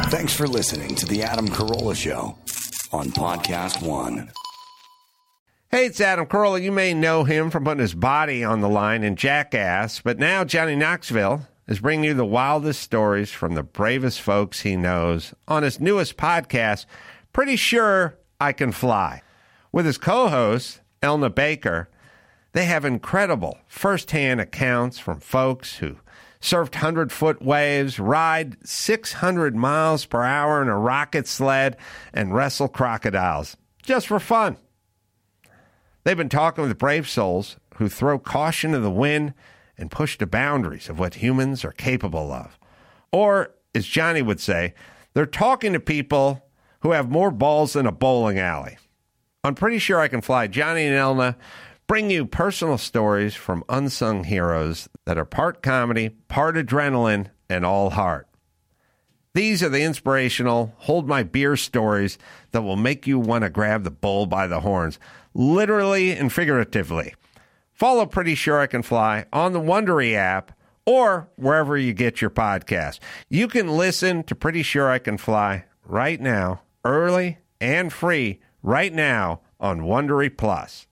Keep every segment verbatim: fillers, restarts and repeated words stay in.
Thanks for listening to The Adam Carolla Show on Podcast One. Hey, it's Adam Carolla. You may know him from putting his body on the line in Jackass, but now Johnny Knoxville is bringing you the wildest stories from the bravest folks he knows on his newest podcast, Pretty Sure I Can Fly. With his co-host, Elna Baker, they have incredible first-hand accounts from folks who surfed hundred-foot waves, ride six hundred miles per hour in a rocket sled, and wrestle crocodiles, just for fun. They've been talking with brave souls who throw caution to the wind and push the boundaries of what humans are capable of. Or, as Johnny would say, they're talking to people who have more balls than a bowling alley. I'm Pretty Sure I Can Fly. Johnny and Elna bring you personal stories from unsung heroes that are part comedy, part adrenaline, and all heart. These are the inspirational, hold my beer stories that will make you want to grab the bull by the horns, literally and figuratively. Follow Pretty Sure I Can Fly on the Wondery app or wherever you get your podcast. You can listen to Pretty Sure I Can Fly right now, early and free, right now on Wondery Plus.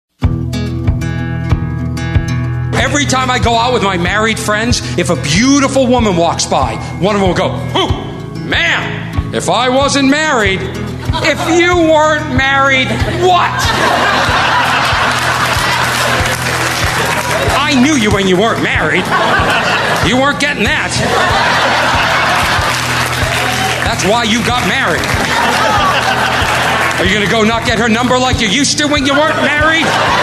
Every time I go out with my married friends, if a beautiful woman walks by, one of them will go, "Ooh, man, if I wasn't married, if you weren't married, what?" I knew you when you weren't married. You weren't getting that. That's why you got married. Are you going to go not get her number like you used to when you weren't married?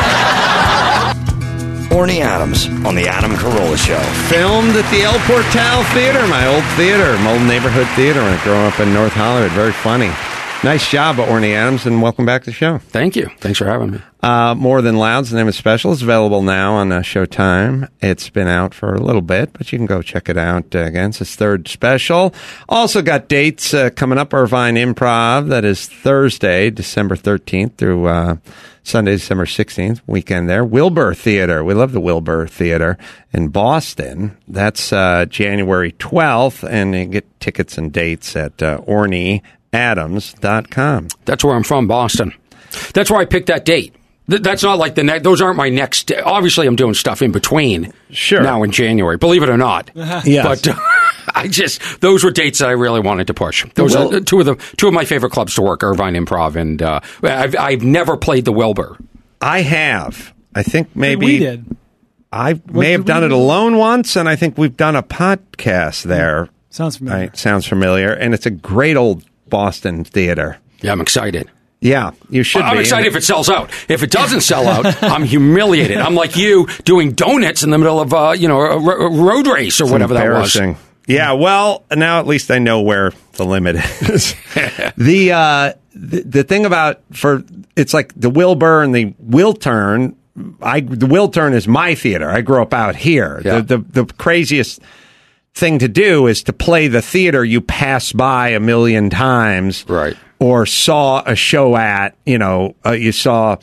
Orny Adams on The Adam Carolla Show. Filmed at the El Portal Theater, my old theater, my old neighborhood theater when I grew up in North Hollywood. Very funny. Nice job, Orny Adams, and welcome back to the show. Thank you. Thanks for having me. Uh, More Than Loud's the name of the special. It's available now on uh, Showtime. It's been out for a little bit, but you can go check it out uh, again. It's his third special. Also got dates uh, coming up. Irvine Improv. That is Thursday, December thirteenth through uh, Sunday, December sixteenth. Weekend there. Wilbur Theater. We love the Wilbur Theater in Boston. That's uh, January twelfth, and you get tickets and dates at uh, orny adams dot com. That's where I'm from, Boston. That's where I picked that date. Th- that's not like the next, those aren't my next, obviously I'm doing stuff in between. Sure. Now in January, believe it or not. Yes. But uh, I just, those were dates that I really wanted to push. Those Well, are two of the, two of my favorite clubs to work, Irvine Improv, and uh, I've, I've never played the Wilbur. I have. I think maybe We did. I What may have did done we it do? alone once, and I think we've done a podcast there. Sounds familiar. Right, sounds familiar, and it's a great old Boston theater. Yeah, I'm excited. Yeah, you should I'm be. excited if it sells out. If it doesn't sell out, I'm humiliated. I'm like you doing donuts in the middle of uh, you know a, ro- a road race or It's whatever that was. embarrassing. Yeah, well, now at least I know where the limit is. the, uh, the the thing about for it's like the Wilbur and the Wiltern. I the Wiltern is my theater. I grew up out here. Yeah. The, the the craziest thing to do is to play the theater you pass by a million times, Right. Or saw a show at. You know, uh, you saw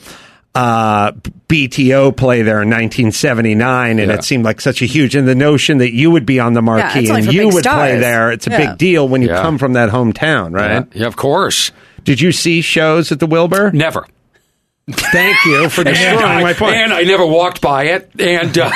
uh, B T O play there in nineteen seventy-nine, and Yeah. it seemed like such a huge. And the notion that you would be on the marquee it's only and for you big would play stars. there, it's a Yeah. big deal when you Yeah. come from that hometown, right? Yeah, yeah, of course. Did you see shows at the Wilbur? Never. Thank you for destroying And I, my point. and I never walked by it. And uh,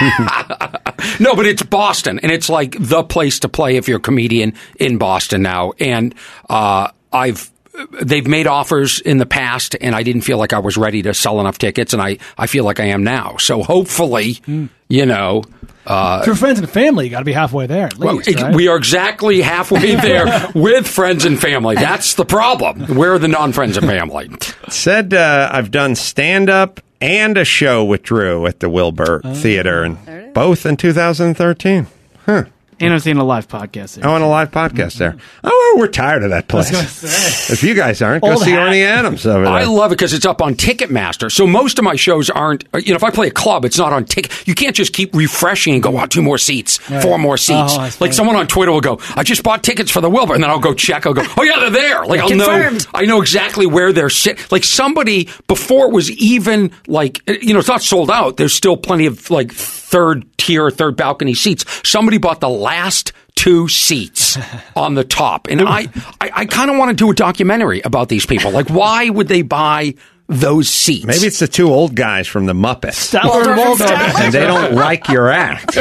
no, but it's Boston, and it's like the place to play if you're a comedian in Boston now. And uh, I've they've made offers in the past, and I didn't feel like I was ready to sell enough tickets, and I, I feel like I am now. So hopefully, Mm. you know. Uh, For friends and family, you got to be halfway there at well, least, it- right? we are exactly halfway there with friends and family. That's the problem. We're the non-friends and family. Said uh, I've done stand-up and a show with Drew at the Wilbur Theater, and both in two thousand thirteen. Huh. And I'm seeing a live podcast there. Oh, on a live podcast there. Oh, we're tired of that place. I was gonna say. If you guys aren't, go Old see hat. Orny Adams over there. I love it because it's up on Ticketmaster. So most of my shows aren't, you know, if I play a club, it's not on Ticket. You can't just keep refreshing and go, oh, two more seats, Right. four more seats. Oh, that's like funny. someone on Twitter will go, I just bought tickets for the Wilbur. And then I'll go check. I'll go, oh, yeah, they're there. Like, I'll know, Confirmed. I know exactly where they're sitting. Like somebody, before it was even like, you know, it's not sold out. There's still plenty of like third tier, third balcony seats. Somebody bought the last two seats on the top. And I, I, I kind of want to do a documentary about these people. Like, why would they buy those seats? Maybe it's the two old guys from the Muppets. Statler and Waldorf. And they don't like your act.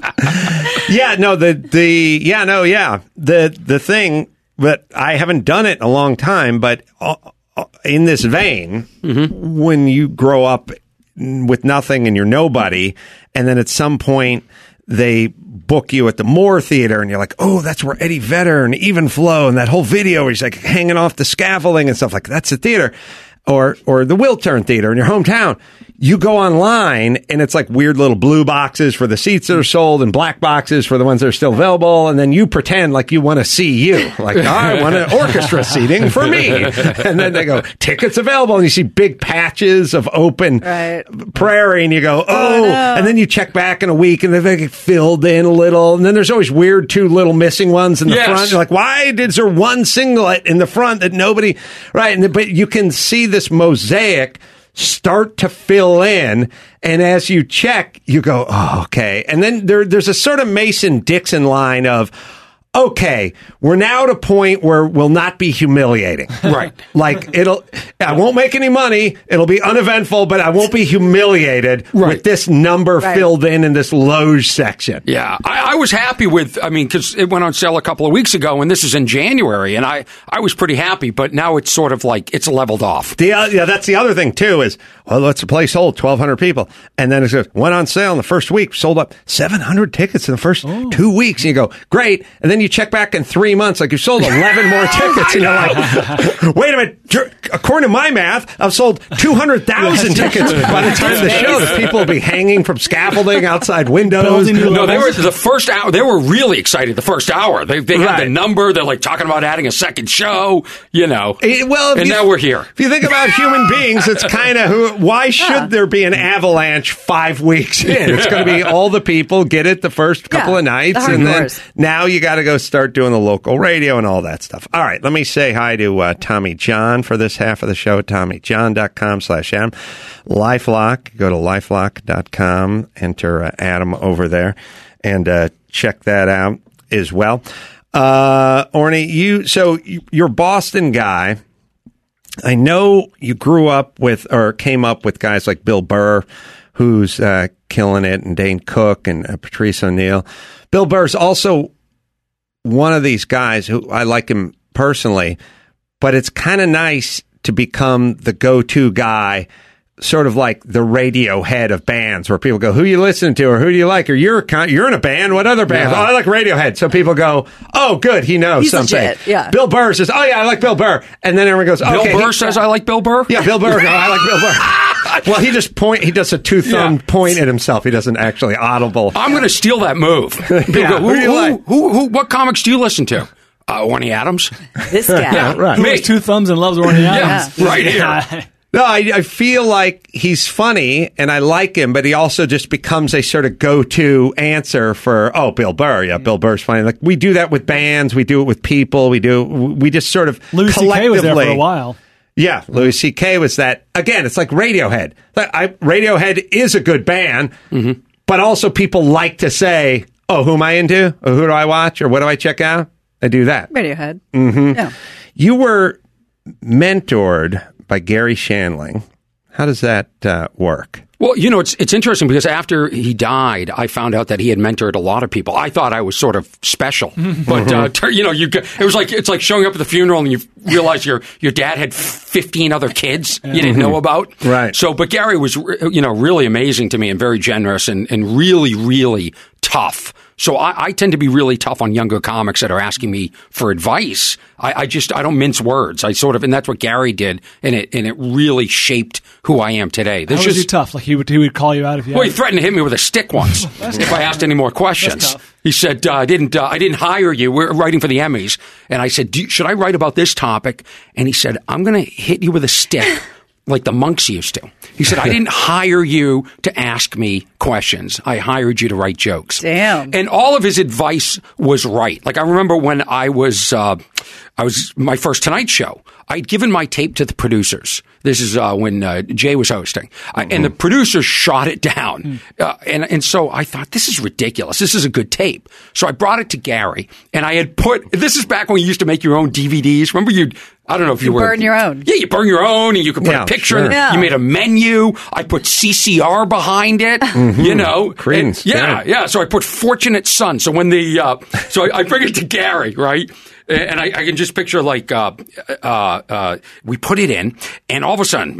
yeah, no, the, the, yeah, no, yeah. The, the thing, but I haven't done it in a long time, but uh, in this vein, mm-hmm. when you grow up with nothing and you're nobody, and then at some point they book you at the Moore Theater, and you're like, oh, that's where Eddie Vedder and Even Flow and that whole video where he's like hanging off the scaffolding and stuff like that. That's the theater. Or or the Wiltern Theater in your hometown. You go online, and it's like weird little blue boxes for the seats that are sold and black boxes for the ones that are still available, and then you pretend like you want to see you. Like, oh, I want an orchestra seating for me. And then they go, tickets available, and you see big patches of open right. prairie, and you go, oh, oh no. And then you check back in a week, and they get filled in a little, and then there's always weird two little missing ones in the yes. front. You're like, why is there one singlet in the front that nobody, right? And, but you can see this mosaic start to fill in, and as you check, you go, oh, okay. And then there, there's a sort of Mason-Dixon line of, okay, we're now at a point where we'll not be humiliating. Right. Like, it'll, I won't make any money, it'll be uneventful, but I won't be humiliated right. with this number right. filled in in this loge section. Yeah, I, I was happy with, I mean, because it went on sale a couple of weeks ago, and this is in January, and I, I was pretty happy, but now it's sort of like, it's leveled off. The, uh, yeah, that's the other thing, too, is, well, let's a place hold twelve hundred people. And then it goes, went on sale in the first week, sold up seven hundred tickets in the first oh. two weeks. And you go, great. And then you check back in three months, like you sold eleven more tickets. And you're like, wait a minute. According to my math, I've sold two hundred thousand tickets by the time of the show. The people will be hanging from scaffolding outside windows. No, they were the first hour. They were really excited the first hour. They, they right. had the number. They're like talking about adding a second show, you know. It, well, and you, now we're here. If you think about human beings, it's kind of who. Why should yeah. there be an avalanche five weeks in? It's going to be all the people get it the first couple yeah, of nights, the and then hardcores. Now you got to go start doing the local radio and all that stuff. All right, let me say hi to uh, Tommy John for this half of the show. Tommy John dot com slash Adam. LifeLock. Go to lifelock dot com. Enter uh, Adam over there and uh, check that out as well. Uh, Orny, you so you, you're a Boston guy. I know you grew up with or came up with guys like Bill Burr, who's uh, killing it, and Dane Cook and uh, Patrice O'Neill. Bill Burr's also one of these guys who I like him personally, but it's kind of nice to become the go-to guy, sort of like the radio head of bands, where people go, who you listen to, or who do you like, or you're you're in a band, what other band? Yeah. Oh, I like Radiohead. So people go, oh, good, he knows He's something. Legit, yeah. Bill Burr says, oh, yeah, I like Bill Burr. And then everyone goes, Bill okay. Burr he, says, I like Bill Burr? Yeah, Bill Burr. No, I like Bill Burr. Well, he just point, he does a two-thumb yeah. point at himself. He doesn't actually audible. I'm going to steal that move. yeah. go, who, who do you who, like? Who, who, what comics do you listen to? Uh, Orny Adams. This guy. yeah, right. Who has two thumbs and loves Orny Adams. Yeah, right here. No, I, I feel like he's funny and I like him, but he also just becomes a sort of go-to answer for, oh, Bill Burr. Yeah, Bill Burr's funny. Like, we do that with bands. We do it with people. We do, we just sort of Louis C K was there for a while. Yeah, Louis C K was that. Again, it's like Radiohead. I, Radiohead is a good band, mm-hmm. but also people like to say, oh, who am I into? Or who do I watch? Or what do I check out? I do that. Radiohead. Mm-hmm. Yeah. You were mentored by Gary Shandling. How does that uh, work? Well, you know, it's it's interesting because after he died, I found out that he had mentored a lot of people. I thought I was sort of special, but uh, you know, you it was like it's like showing up at the funeral and you realize your your dad had fifteen other kids you didn't know about. Right. So, but Gary was, you know, really amazing to me and very generous and and really really tough. So I, I tend to be really tough on younger comics that are asking me for advice. I, I just I don't mince words. I sort of, and that's what Gary did, and it and it really shaped who I am today. There's How just, was he tough? Like he would he would call you out if you. Well, he had... threatened to hit me with a stick once if I asked any more questions. He said, uh, "I didn't uh, I didn't hire you. We're writing for the Emmys," and I said, Do you, "Should I write about this topic?" And he said, "I'm going to hit you with a stick." Like the monks used to. He said, I didn't hire you to ask me questions. I hired you to write jokes. Damn. And all of his advice was right. Like I remember when I was, uh, I was my first Tonight Show. I'd given my tape to the producers. This is uh, when uh, Jay was hosting. Mm-hmm. I, and the producers shot it down. Mm. Uh, and, and so I thought, this is ridiculous. This is a good tape. So I brought it to Gary, and I had put, this is back when you used to make your own D V Ds. Remember you'd, I don't know if you, you were. burn your own. Yeah, you burn your own, and you could put yeah, a picture sure. in yeah. You made a menu. I put C C R behind it, mm-hmm. you know. Credence. And, yeah, yeah, yeah. So I put Fortunate Son. So when the, uh, so I, I bring it to Gary, right? And I, I can just picture like, uh, uh, uh, we put it in, and all of a sudden,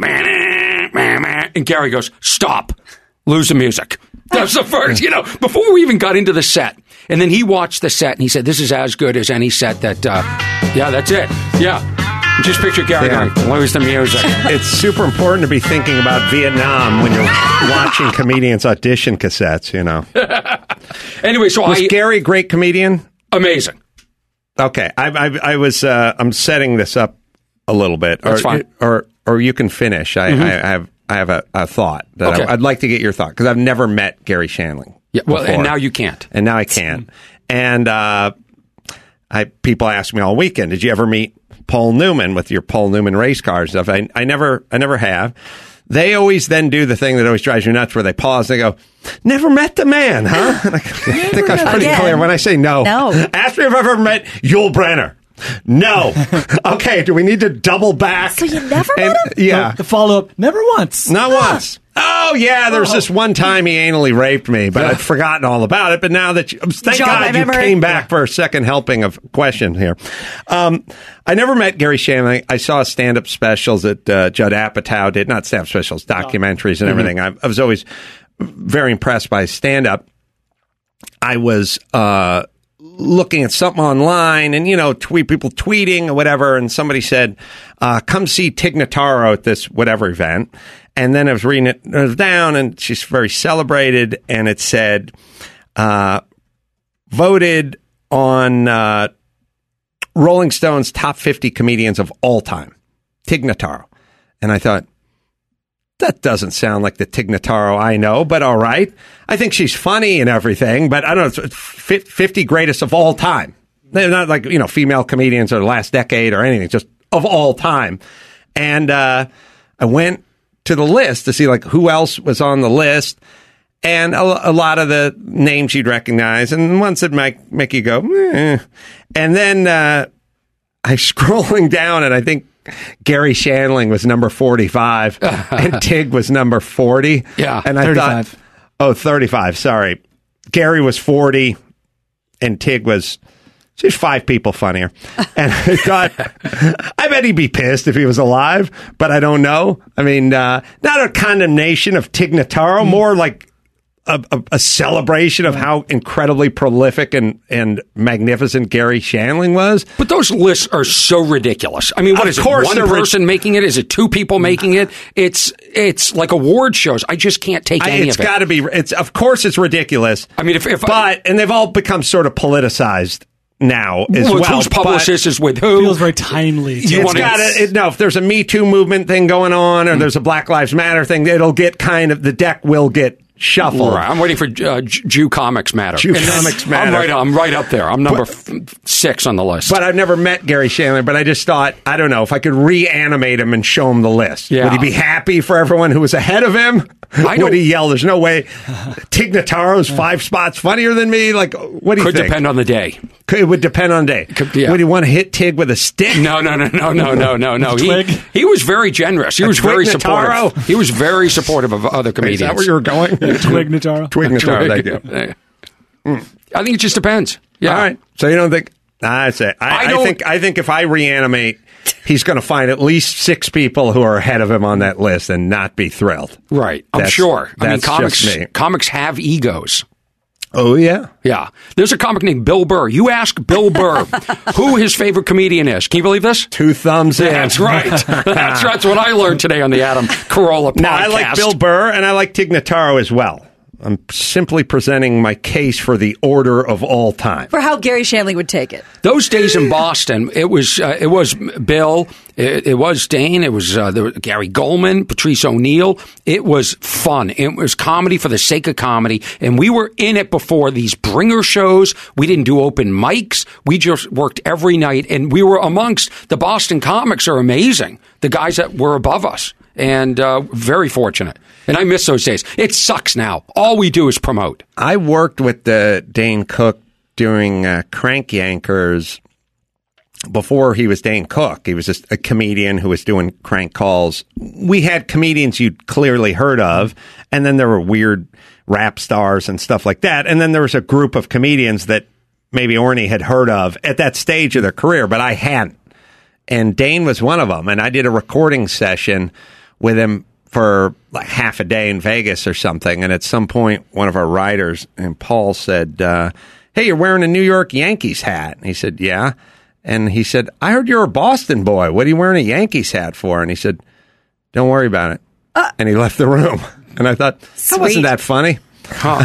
and Gary goes, stop, lose the music. That's the first, you know, before we even got into the set. And then he watched the set and he said, this is as good as any set that, uh, yeah, that's it. Yeah. Just picture Gary Yeah. going, lose the music. It's super important to be thinking about Vietnam when you're watching comedians audition cassettes, you know. Anyway, so Was I. Gary a great comedian? Amazing. Okay. I, I, I was, uh, I'm setting this up a little bit. That's or, fine. Or, or you can finish. I, mm-hmm. I, I have, I have a, a thought that Okay. I, I'd like to get your thought because I've never met Gary Shandling. Yeah, well, before. and now you can't. And now I can. And uh, I people ask me all weekend, did you ever meet Paul Newman with your Paul Newman race car and stuff? I, I never I never have. They always then do the thing that always drives you nuts where they pause and they go, never met the man, huh? And I, I think I was pretty Again. clear when I say no. No. Ask me if I've ever met Yul Brynner. No. Okay, do we need to double back? So you never And- met him? Yeah. The follow up, never once. Not once. Oh, yeah, there was this one time he anally raped me, but I'd forgotten all about it. But now that you, thank Jog my God you memory. came back for a second helping of question here. Um, I never met Gary Shandling. I saw stand-up specials that uh, Judd Apatow did, not stand-up specials, documentaries and everything. I, I was always very impressed by his stand-up. I was uh, looking at something online and, you know, tweet people tweeting or whatever, and somebody said, uh, come see Tig Notaro at this whatever event. And then I was reading it, it was down, and she's very celebrated, and it said, uh, voted on uh, Rolling Stone's top fifty comedians of all time, Tig Notaro. And I thought, that doesn't sound like the Tig Notaro I know, but all right. I think she's funny and everything, but I don't know, it's fifty greatest of all time. They're not like, you know, female comedians or the last decade or anything, just of all time. And uh, I went to the list to see like who else was on the list, and a, a lot of the names you'd recognize, and ones that might make you go, eh. And then uh, I'm scrolling down, and I think Gary Shandling was number forty-five, and Tig was number forty. Yeah, and I thirty-five. thought, oh, thirty-five. Sorry, Gary was forty, and Tig was. She's five people funnier. And I thought, I bet he'd be pissed if he was alive, but I don't know. I mean, uh, not a condemnation of Tig Notaro, more like a, a, a celebration of how incredibly prolific and, and magnificent Gary Shandling was. But those lists are so ridiculous. I mean, what Of is it? course One they're ri- person making it? Is it two people making it? It's it's like award shows. I just can't take I, any it's of it. got to be, it's, of course it's ridiculous. I mean, if, if but, and they've all become sort of politicized now as well, well. whose but- publicist is with who? Feels very timely. You It's wanna- got it. No, if there's a Me Too movement thing going on, or there's a Black Lives Matter thing, it'll get kind of the deck will get shuffled. Right. I'm waiting for uh, J- Jew Comics Matter. Jew And then Comics I'm Matter. right, I'm right up there. I'm number f- six on the list. But I've never met Gary Shandling. But I just thought, I don't know, if I could reanimate him and show him the list, Yeah. would he be happy for everyone who was ahead of him? I Would don't- he yell, "There's no way Tig Notaro's five spots funnier than me"? Like, what do you Could think? depend on the day. Could- It would depend on day. Could- yeah. Would he want to hit Tig with a stick? No, no, no, no, no, no, no, no. He, Twig? he was very generous. He A was Twig very Notaro? supportive. He was very supportive of other Is comedians. that where you were going? Twig Notaro. Twig Notaro, thank you. Yeah. I think it just depends. Yeah. All right. So you don't think? I say. I, I I, don't- think. I think if I reanimate, he's going to find at least six people who are ahead of him on that list and not be thrilled. Right. I'm That's- sure. I mean, that's comics just me. comics have egos. Oh yeah. Yeah. There's a comic named Bill Burr. You ask Bill Burr who his favorite comedian is. Can you believe this? Two thumbs in. That's right. that's, that's what I learned today on the Adam Carolla podcast. Now I like Bill Burr and I like Tig Notaro as well. I'm simply presenting my case for the order of all time. For how Gary Shanley would take it. Those days in Boston, it was uh, it was Bill, it, it was Dane, it was, uh, there was Gary Goldman, Patrice O'Neill. It was fun. It was comedy for the sake of comedy, and we were in it before these bringer shows. We didn't do open mics. We just worked every night, and we were amongst the Boston comics are amazing. The guys that were above us, and uh, very fortunate. And I miss those days. It sucks now. All we do is promote. I worked with the Dane Cook during uh, Crank Yankers before he was Dane Cook. He was just a comedian who was doing crank calls. We had comedians you'd clearly heard of, and then there were weird rap stars and stuff like that. And then there was a group of comedians that maybe Orny had heard of at that stage of their career, but I hadn't. And Dane was one of them. And I did a recording session with him for like half a day in Vegas or something. And at some point, one of our writers, and Paul said, uh, hey, you're wearing a New York Yankees hat. And he said, yeah. And he said, I heard you're a Boston boy. What are you wearing a Yankees hat for? And he said, don't worry about it. Uh, and he left the room. And I thought, that wasn't that funny. Huh.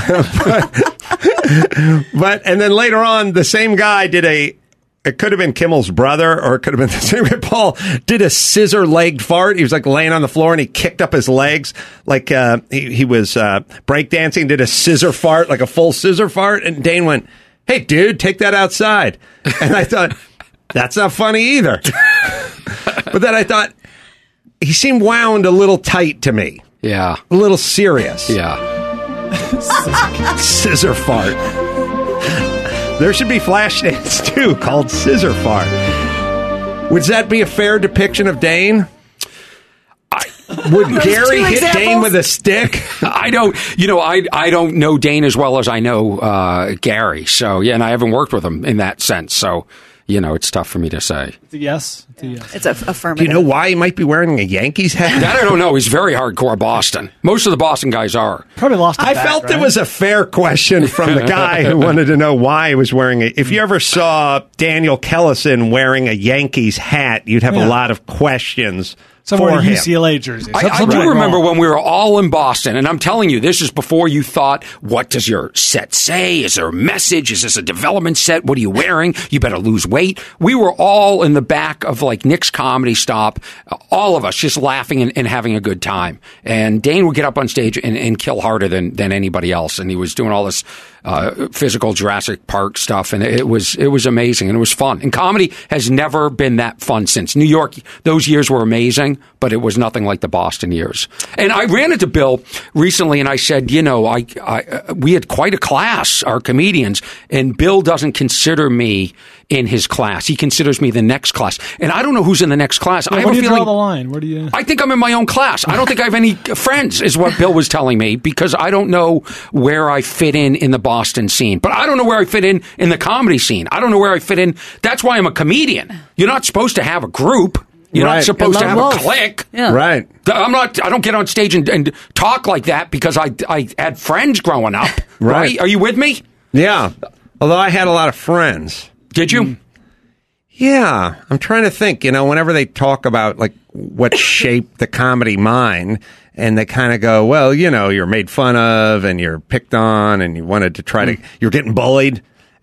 but, but, and then later on, the same guy did a, it could have been Kimmel's brother, or it could have been the same guy. Paul did a scissor-legged fart. He was like laying on the floor, and he kicked up his legs like uh, he, he was uh, breakdancing, did a scissor fart, like a full scissor fart. And Dane went, hey, dude, take that outside. And I thought, that's not funny either. But then I thought, he seemed wound a little tight to me. Yeah. A little serious. Yeah. Scissor fart. There should be flash dance, too, called Scissor Fart. Would that be a fair depiction of Dane? I, would Gary hit examples? Dane with a stick? I don't, you know, I I don't know Dane as well as I know uh, Gary. So, yeah, and I haven't worked with him in that sense. So, you know, it's tough for me to say. It's a yes. It's a yes. It's a affirmative. Do you know why he might be wearing a Yankees hat? That I don't know. He's very hardcore Boston. Most of the Boston guys are. Probably lost a I bet, felt right? it was a fair question from the guy who wanted to know why he was wearing it. If you ever saw Daniel Kellison wearing a Yankees hat, you'd have Yeah. a lot of questions. Somewhere for in a him. U C L A jersey. I, I Something do remember wrong. when we were all in Boston, and I'm telling you, this is before you thought, what does your set say? Is there a message? Is this a development set? What are you wearing? You better lose weight. We were all in the back of like Nick's Comedy Stop, all of us just laughing and, and having a good time. And Dane would get up on stage and, and kill harder than, than anybody else. And he was doing all this uh, physical Jurassic Park stuff, and it was it was amazing, and it was fun. And comedy has never been that fun since. New York, those years were amazing, but it was nothing like the Boston years. And I ran into Bill recently, and I said, you know, I, I we had quite a class, our comedians, and Bill doesn't consider me in his class. He considers me the next class. And I don't know who's in the next class. Yeah, I have where a do you feeling, draw the line? Where do you? I think I'm in my own class. I don't think I have any friends, is what Bill was telling me, because I don't know where I fit in in the Boston scene. But I don't know where I fit in in the comedy scene. I don't know where I fit in. That's why I'm a comedian. You're not supposed to have a group. You're Right. not supposed to have Wolf. a clique. Yeah. Right. I'm not. I don't get on stage and, and talk like that because I I had friends growing up. Right. Right? Are you with me? Yeah. Although I had a lot of friends. Did you? Yeah. I'm trying to think, you know, whenever they talk about like what shaped the comedy mind, and they kind of go, well, you know, you're made fun of and you're picked on and you wanted to try to, you're getting bullied.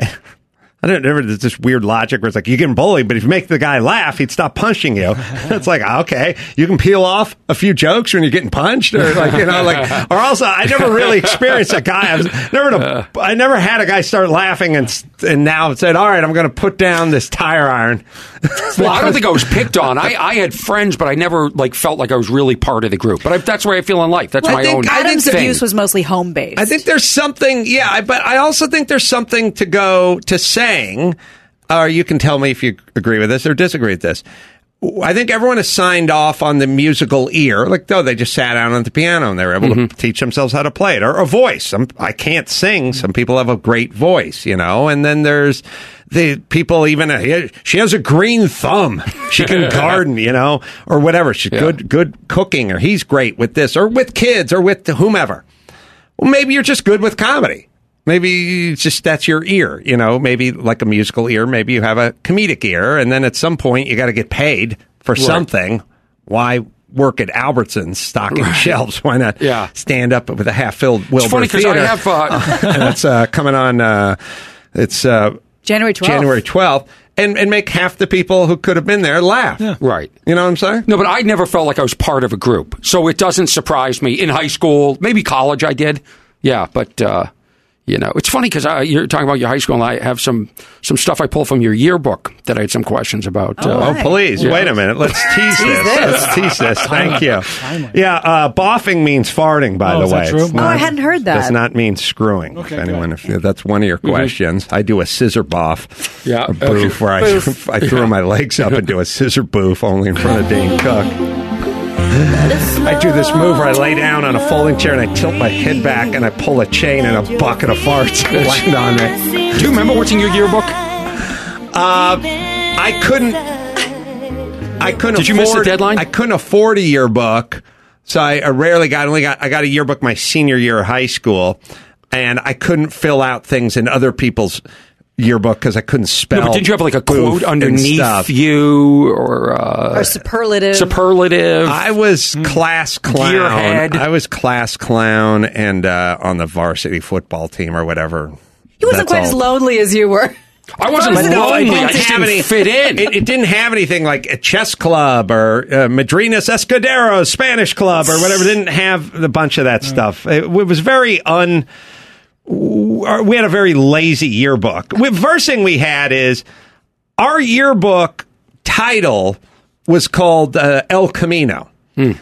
I don't know, there's this weird logic where it's like, you get bullied, but if you make the guy laugh, he'd stop punching you. It's like, okay, you can peel off a few jokes when you're getting punched, or like, you know, like, or also, I never really experienced a guy, I was never, a, I never had a guy start laughing and, and now said, all right, I'm going to put down this tire iron. Well, I don't think I was picked on. I, I had friends, but I never like felt like I was really part of the group. But I, that's where I feel in life. That's Well, my I think own Adam's thing. abuse was mostly home based. I think there's something, yeah, I- but I also think there's something to go to saying, or you can tell me if you agree with this or disagree with this. I think everyone has signed off on the musical ear, like, oh, they just sat down on the piano and they were able mm-hmm. to teach themselves how to play it, or a voice. Some, I can't sing. Some people have a great voice, you know, and then there's the people even, uh, she has a green thumb. She can garden, you know, or whatever. She's yeah. good, good cooking, or he's great with this, or with kids, or with whomever. Well, maybe you're just good with comedy. Maybe it's just that's your ear, you know, maybe like a musical ear. Maybe you have a comedic ear, and then at some point you got to get paid for right. something. Why work at Albertsons stocking Right. shelves. Why not Yeah. stand up with a half-filled Wilbur It's funny because I Theater? have. Uh, And it's uh, coming on. Uh, it's uh, January twelfth. January twelfth, and and make half the people who could have been there laugh. right. You know what I'm saying? No, but I never felt like I was part of a group, so it doesn't surprise me. In high school, maybe college, I did. Yeah, but uh, you know, it's funny because you're talking about your high school, and I have some some stuff I pulled from your yearbook that I had some questions about. Oh, uh, Oh, please. Yeah. Wait a minute. Let's tease this. this. Let's tease this. Thank you. Timely. Yeah, uh, boffing means farting, by Oh, the is way. that true? It's Oh, I hadn't heard that. Does not mean screwing. Okay, if anyone, good. if that's one of your questions. I do a scissor boff. Yeah. A boof where I, I throw my legs up and do a scissor boof only in front of Dane Cook. I do this move where I lay down on a folding chair and I tilt my head back and I pull a chain and a bucket of farts land on me. Do you remember what's in your yearbook? Uh, I couldn't. I couldn't. Did you miss the afford, deadline? I couldn't afford a yearbook, so I, I rarely got. Only got. I got a yearbook my senior year of high school, and I couldn't fill out things in other people's yearbook because I couldn't spell. No, but didn't you have like a boof quote and underneath stuff. you or uh, Or superlative. superlative? I was class clown. Gearhead. I was class clown, and uh, on the varsity football team or whatever. He wasn't That's quite as all. lonely as you were. I wasn't Wasn't it lonely. I romantic? just have didn't any- fit in. It, it didn't have anything like a chess club or uh, Madrinas Escuderos Spanish club or whatever. It didn't have a bunch of that stuff. It, it was very un. We had a very lazy yearbook. The first thing we had is our yearbook title was called uh, El Camino. Hmm.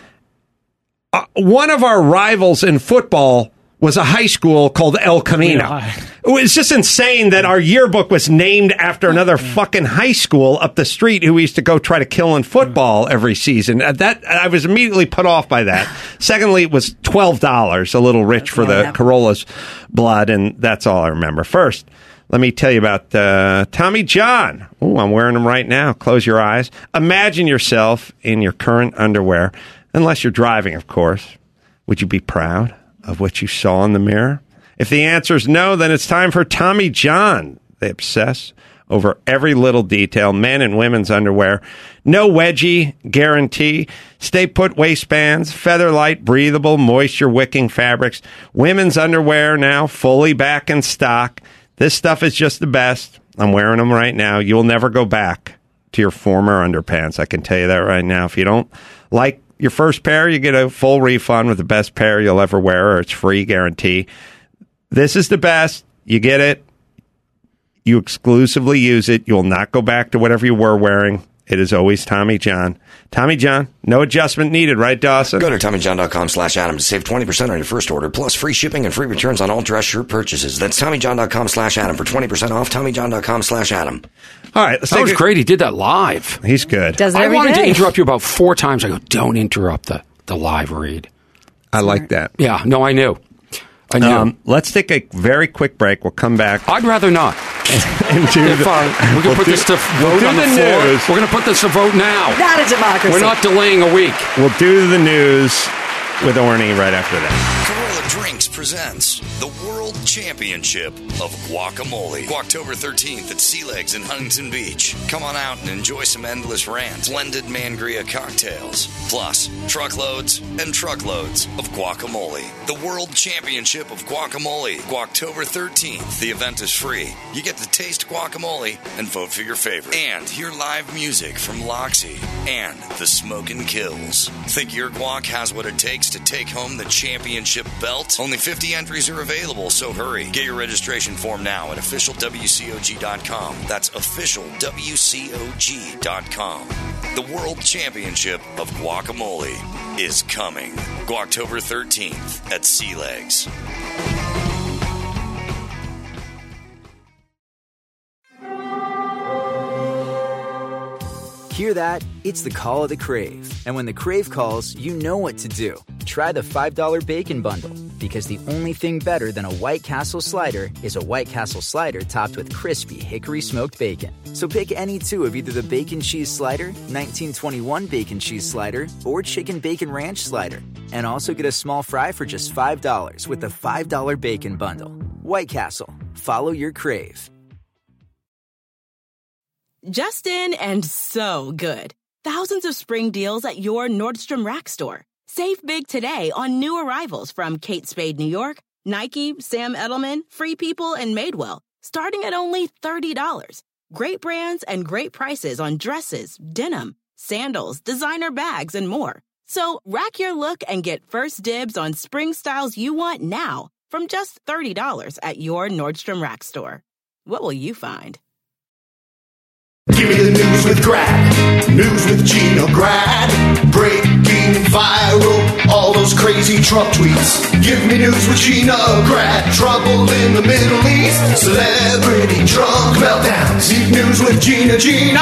Uh, one of our rivals in football was a high school called El Camino. Yeah. It was just insane that our yearbook was named after another fucking high school up the street who we used to go try to kill in football every season. Uh, That I was immediately put off by that. Secondly, it was twelve dollars, a little rich for the Yeah. Corolla's blood, and that's all I remember. First, let me tell you about uh, Tommy John. Oh, I'm wearing them right now. Close your eyes. Imagine yourself in your current underwear, unless you're driving, of course. Would you be proud of what you saw in the mirror? If the answer is no, then it's time for Tommy John. They obsess over every little detail, men and women's underwear. No wedgie guarantee. Stay put waistbands, feather light, breathable, moisture wicking fabrics. Women's underwear now fully back in stock. This stuff is just the best. I'm wearing them right now. You'll never go back to your former underpants. I can tell you that right now. If you don't like your first pair, you get a full refund with the best pair you'll ever wear, or it's free guarantee. This is the best. You get it. You exclusively use it. You'll not go back to whatever you were wearing. It is always Tommy John. Tommy John, no adjustment needed, right, Dawson? Go to TommyJohn.com slash Adam to save twenty percent on your first order, plus free shipping and free returns on all dress shirt purchases. That's TommyJohn.com slash Adam for twenty percent off. TommyJohn.com slash Adam. All right, let's That take was a- great. He did that live. He's good. Does it I every wanted day. to interrupt you about four times. I go, don't interrupt the, the live read. I like that. Yeah, no, I knew. I knew. Um, let's take a very quick break. We'll come back I'd rather not. into If, the, uh, we're going we'll to put do- this to we'll vote do on the, the floor. news. We're going to put this to vote now. Not a democracy. We're not delaying a week. We'll do the news with Orny right after that. Corolla Drinks presents the World Championship of Guacamole. October thirteenth at Sea Legs in Huntington Beach. Come on out and enjoy some endless rants, blended mangria cocktails, plus truckloads and truckloads of guacamole. The World Championship of Guacamole. October thirteenth. The event is free. You get to taste guacamole and vote for your favorite. And hear live music from Loxy and the Smokin' Kills. Think your guac has what it takes to take home the championship belt? Only fifty entries are available, so hurry. Get your registration form now at official W C O G dot com. That's official W C O G dot com. The World Championship of Guacamole is coming. October thirteenth at Sea Legs. Hear that? It's the call of the Crave. And when the Crave calls, you know what to do. Try the five dollar Bacon Bundle, because the only thing better than a White Castle slider is a White Castle slider topped with crispy hickory smoked bacon. So pick any two of either the Bacon Cheese Slider, nineteen twenty-one Bacon Cheese Slider, or Chicken Bacon Ranch Slider. And also get a small fry for just five dollars with the five dollar Bacon Bundle. White Castle. Follow your Crave. Justin and so good. Thousands of spring deals at your Nordstrom Rack store. Save big today on new arrivals from Kate Spade New York, Nike, Sam Edelman, Free People, and Madewell, starting at only thirty dollars. Great brands and great prices on dresses, denim, sandals, designer bags, and more. So rack your look and get first dibs on spring styles you want now from just thirty dollars at your Nordstrom Rack store. What will you find? Give me the news with Grad. News with Gina Grad. Breaking viral, all those crazy Trump tweets. Give me news with Gina Grad. Trouble in the Middle East. Celebrity drunk meltdowns. Deep news with Gina, Gina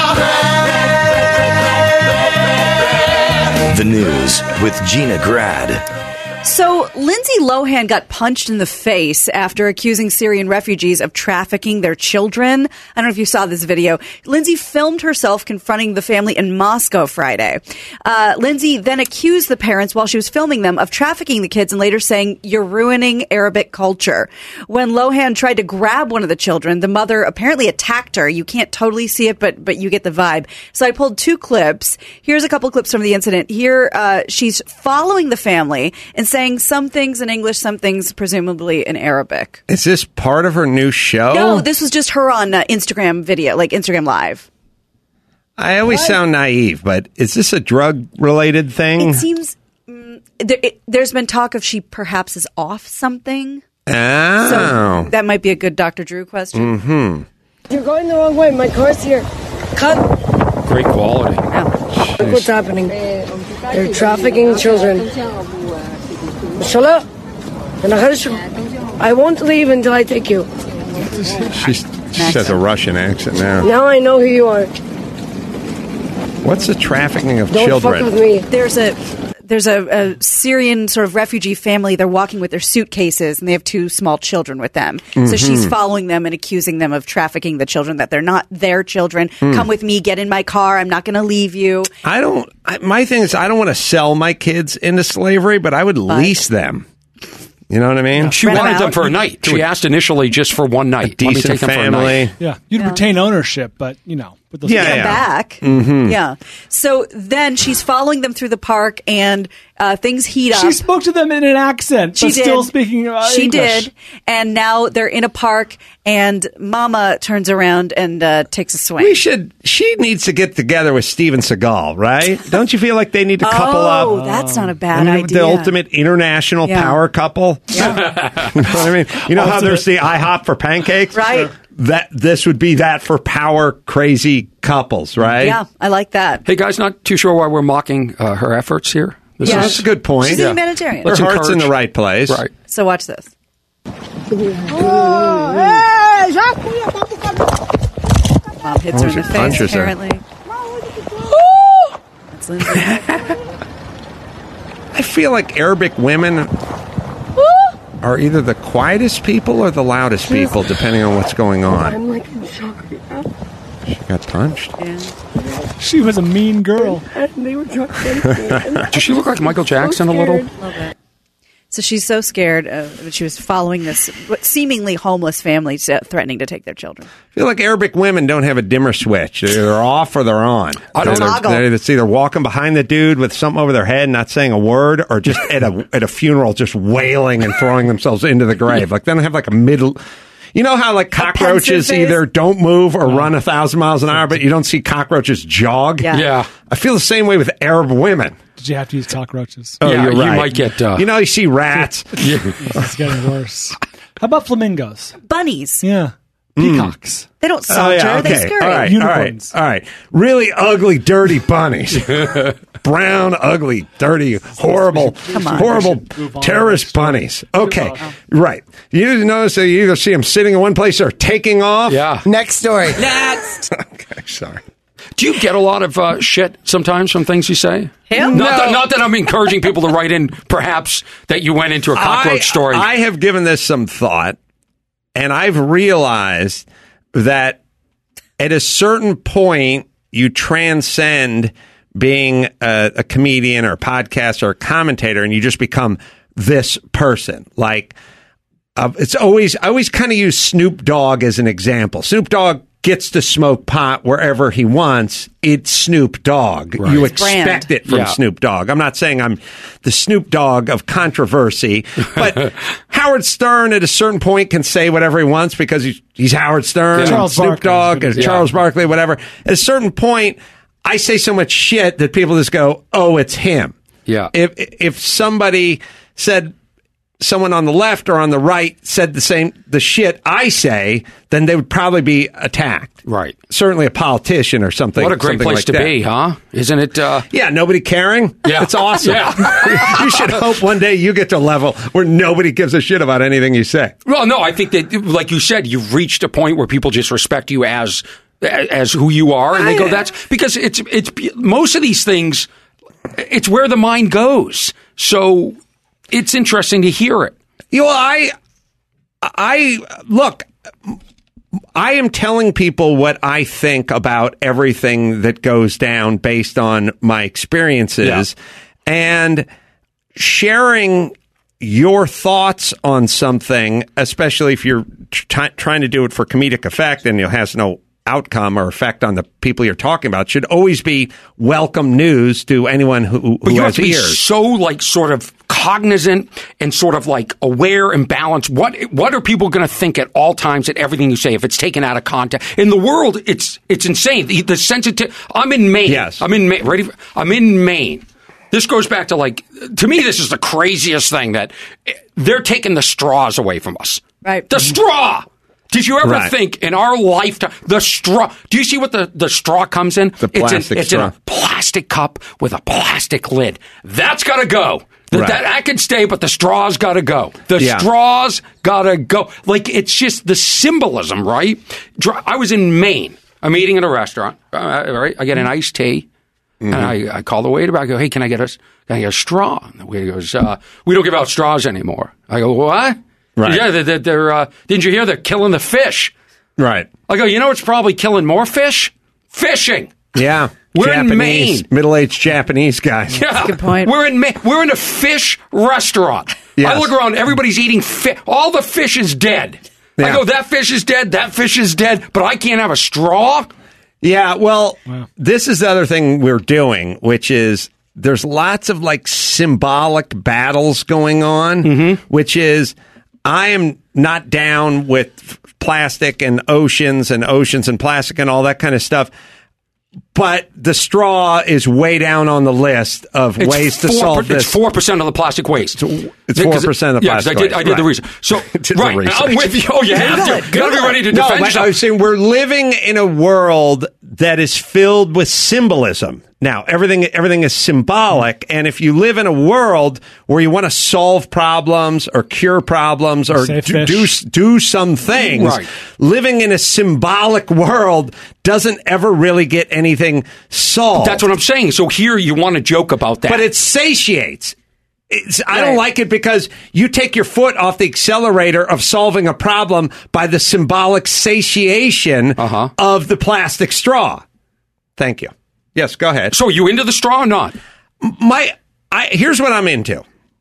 Grad. The news with Gina Grad. So, Lindsay Lohan got punched in the face after accusing Syrian refugees of trafficking their children. I don't know if you saw this video. Lindsay filmed herself confronting the family in Moscow Friday. Uh, Lindsay then accused the parents while she was filming them of trafficking the kids and later saying, "You're ruining Arabic culture." When Lohan tried to grab one of the children, the mother apparently attacked her. You can't totally see it, but but you get the vibe. So I pulled two clips. Here's a couple clips from the incident. Here, uh, she's following the family and saying some things in English, some things presumably in Arabic. Is this part of her new show? No, this was just her on uh, Instagram video, like Instagram Live. I always what? sound naive, but is this a drug-related thing? It seems mm, there, it, there's been talk of she perhaps is off something. Oh. So that might be a good Doctor Drew question. Mm-hmm. You're going the wrong way. My car's here. Cut. Great quality. Oh. Look what's happening. They're trafficking children. Shut up. I won't leave until I take you. She's, she has a Russian accent now. Now I know who you are. What's the trafficking of Don't children? Fuck with me. There's a there's a, a Syrian sort of refugee family. They're walking with their suitcases, and they have two small children with them. Mm-hmm. So she's following them and accusing them of trafficking the children, that they're not their children. Mm. Come with me. Get in my car. I'm not going to leave you. I don't. I, my thing is, I don't want to sell my kids into slavery, but I would but, lease them. You know what I mean? She Rent wanted them them for a night. She asked initially just for one night. A decent family. Yeah, you'd yeah. retain ownership, but you know, with those yeah, yeah. yeah. back. Mm-hmm. Yeah. So then she's following them through the park, and uh, things heat up. She spoke to them in an accent. She but did. Still speaking uh, She English. did, and now they're in a park, and Mama turns around and uh, takes a swing. We should. She needs to get together with Steven Seagal, right? Don't you feel like they need to couple oh, up? Oh, that's not a bad I mean, idea. The ultimate international yeah. power couple. Yeah. You know what I mean? You know how there's the IHOP for pancakes? Right. That this would be that for power crazy couples, right? Yeah, I like that. Hey, guys, not too sure why we're mocking uh, her efforts here. This Yeah. is That's a good point. She's a humanitarian. Her Let's heart's in encourage- the right place. Right. So watch this. Mom hits her in the face, punches her. apparently. That's Lindsay. I feel like Arabic women are either the quietest people or the loudest people, depending on what's going on. I'm like in shock right now. She got punched. Yeah. She was a mean girl. And they were trying to take me. Does she look like Michael Jackson a little? A little bit. So she's so scared uh, that she was following this what seemingly homeless family uh, threatening to take their children. I feel like Arabic women don't have a dimmer switch. They're either off or they're on. I don't they're, toggle. they're, it's either walking behind the dude with something over their head, not saying a word, or just at a at a funeral, just wailing and throwing themselves into the grave. Like they don't have like a middle. You know how like cockroaches pensive either face? don't move or run a thousand miles an hour, but you don't see cockroaches jog. Yeah. Yeah. I feel the same way with Arab women. Did you have to use cockroaches? Oh, Yeah, you're you right. might get, uh, you know, you see rats. It's getting worse. How about flamingos? Bunnies. Yeah. Peacocks. They don't Oh, saunter. yeah, They okay. scurry. All right, Unicorns. all right, all right. Really ugly, dirty bunnies. Brown, ugly, dirty, horrible, Come on. horrible Move on. terrorist bunnies. Okay, right. You notice that you either see them sitting in one place or taking off. Yeah. Next story. Next. Okay, sorry. Do you get a lot of uh, shit sometimes from things you say? Hell not, no. that, not that I'm encouraging people to write in, perhaps, that you went into a cockroach I, story. I have given this some thought, and I've realized that at a certain point, you transcend being a, a comedian or a podcaster or a commentator, and you just become this person. Like, uh, it's always, I always kind of use Snoop Dogg as an example. Snoop Dogg gets to smoke pot wherever he wants, it's Snoop Dogg. Right. You His expect brand. it from Yeah. Snoop Dogg. I'm not saying I'm the Snoop Dogg of controversy, but Howard Stern at a certain point can say whatever he wants because he's, he's Howard Stern, and Charles Snoop Barkley is Dogg, good and as- Charles Barkley, whatever. At a certain point, I say so much shit that people just go, oh, it's him. Yeah. If if somebody said, someone on the left or on the right said the same the shit I say, then they would probably be attacked. Right. Certainly a politician or something. What a great something place like to that. be, huh? Isn't it? Uh, Yeah, nobody caring. Yeah. It's awesome. Yeah. You should hope one day you get to a level where nobody gives a shit about anything you say. well, no, I think that, like you said, you've reached a point where people just respect you as as who you are, and they go, "That's because it's it's most of these things. It's where the mind goes." So it's interesting to hear it. You know, I, I look. I am telling people what I think about everything that goes down based on my experiences, and sharing your thoughts on something, especially if you're try- trying to do it for comedic effect and it has no outcome or effect on the people you're talking about, should always be welcome news to anyone who, who But you have has to be ears. so like sort of cognizant and sort of like aware and balanced. What what are people going to think at all times at everything you say if it's taken out of context? In the world, it's it's insane. The, the sensitive. I'm in Maine. Yes. I'm in Maine. Ready? For, I'm in Maine. This goes back to like to me. This is the craziest thing that they're taking the straws away from us. Right. The straw. Did you ever Right. think in our lifetime the straw? Do you see what the, the straw comes in? The it's plastic in, it's straw. in a plastic cup with a plastic lid. That's got to go. Th- Right. That, that can stay, but the straw's got to go. The Yeah. straw's got to go. Like, it's just the symbolism, right? Dr- I was in Maine. I'm eating at a restaurant, uh, right? I get an iced tea, Mm-hmm. and I, I call the waiter. I go, hey, can I get a, can I get a straw? And the waiter goes, uh, we don't give out straws anymore. I go, what? Right. Yeah, they're, they're, they're uh, didn't you hear they're killing the fish? Right. I go, you know what's probably killing more fish? Fishing. Yeah. We're in Japanese, Maine. Middle-aged Japanese guys. Yeah. Good point. We're in Ma- we're in a fish restaurant. Yes. I look around, everybody's eating fish. All the fish is dead. I Yeah. go, that fish is dead, that fish is dead, but I can't have a straw? Yeah, well, this is the other thing we're doing, which is there's lots of like symbolic battles going on, Mm-hmm. which is I am not down with plastic and oceans and oceans and plastic and all that kind of stuff. But the straw is way down on the list of It's ways to four solve per- this. It's four percent of the plastic waste. It's four percent of the yeah, 'cause plastic I did, waste, I did the right. research. So, Did the right, research. I'm with you. Oh, you have to. You got to be ready to No, defend but I yourself. was saying we're living in a world that is filled with symbolism. Now, everything everything is symbolic, and if you live in a world where you want to solve problems or cure problems or Save do, fish. do do some things, Right. living in a symbolic world doesn't ever really get anything solved. That's what I'm saying. So here you want to joke about that. But it satiates. It's, I don't like it because you take your foot off the accelerator of solving a problem by the symbolic satiation Uh-huh. of the plastic straw. Thank you. Yes, go ahead. So are you into the straw or not? My, I, here's what I'm into.